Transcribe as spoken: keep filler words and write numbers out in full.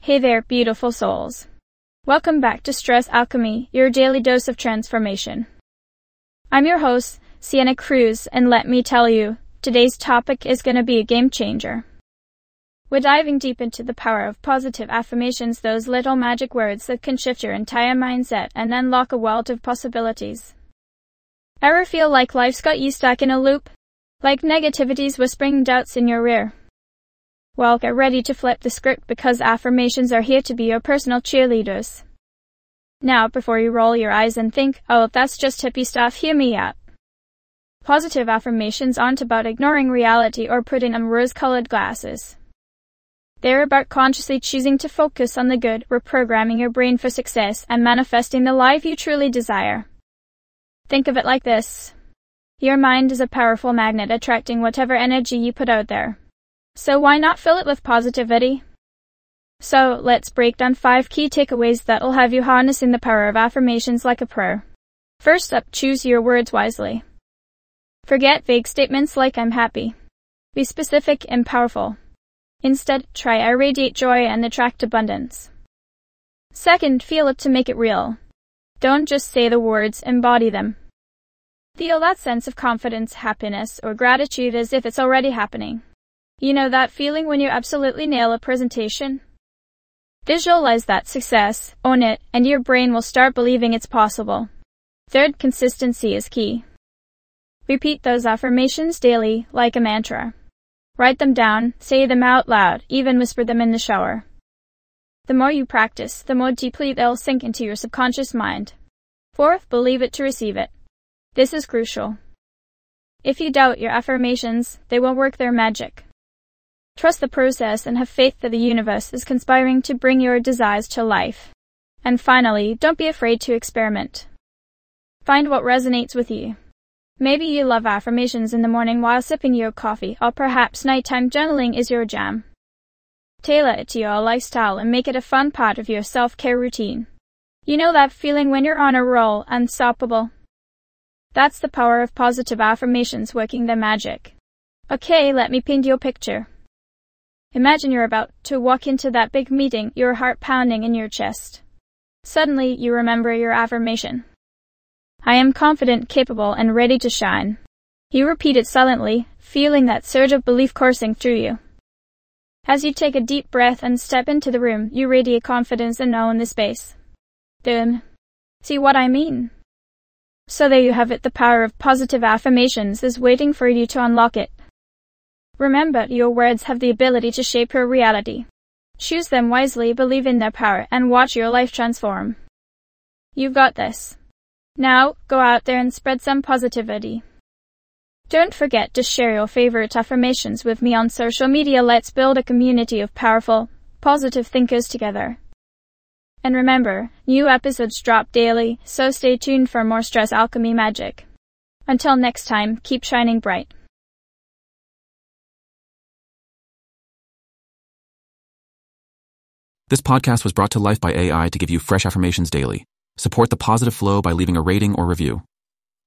Hey there, beautiful souls. Welcome back to Stress Alchemy, your daily dose of transformation. I'm your host, Sienna Cruz, and let me tell you, today's topic is going to be a game changer. We're diving deep into the power of positive affirmations, those little magic words that can shift your entire mindset and unlock a world of possibilities. Ever feel like life's got you stuck in a loop? Like negativity's whispering doubts in your rear? Well, get ready to flip the script because affirmations are here to be your personal cheerleaders. Now, before you roll your eyes and think, oh, that's just hippie stuff, hear me out. Positive affirmations aren't about ignoring reality or putting on rose-colored glasses. They're about consciously choosing to focus on the good, reprogramming your brain for success, and manifesting the life you truly desire. Think of it like this. Your mind is a powerful magnet attracting whatever energy you put out there. So why not fill it with positivity? So, let's break down five key takeaways that'll have you harnessing the power of affirmations like a pro. First up, choose your words wisely. Forget vague statements like I'm happy. Be specific and powerful. Instead, try I radiate joy and attract abundance. Second, feel it to make it real. Don't just say the words, embody them. Feel that sense of confidence, happiness, or gratitude as if it's already happening. You know that feeling when you absolutely nail a presentation? Visualize that success, own it, and your brain will start believing it's possible. Third, consistency is key. Repeat those affirmations daily, like a mantra. Write them down, say them out loud, even whisper them in the shower. The more you practice, the more deeply they'll sink into your subconscious mind. Fourth, believe it to receive it. This is crucial. If you doubt your affirmations, they won't work their magic. Trust the process and have faith that the universe is conspiring to bring your desires to life. And finally, don't be afraid to experiment. Find what resonates with you. Maybe you love affirmations in the morning while sipping your coffee, or perhaps nighttime journaling is your jam. Tailor it to your lifestyle and make it a fun part of your self-care routine. You know that feeling when you're on a roll, unstoppable? That's the power of positive affirmations working their magic. Okay, let me paint you a picture. Imagine you're about to walk into that big meeting, your heart pounding in your chest. Suddenly, you remember your affirmation. I am confident, capable, and ready to shine. You repeat it silently, feeling that surge of belief coursing through you. As you take a deep breath and step into the room, you radiate confidence and own the space. Boom. See what I mean? So there you have it, the power of positive affirmations is waiting for you to unlock it. Remember, your words have the ability to shape your reality. Choose them wisely, believe in their power, and watch your life transform. You've got this. Now, go out there and spread some positivity. Don't forget to share your favorite affirmations with me on social media. Let's build a community of powerful, positive thinkers together. And remember, new episodes drop daily, so stay tuned for more Stress Alchemy magic. Until next time, keep shining bright. This podcast was brought to life by A I to give you fresh affirmations daily. Support the positive flow by leaving a rating or review.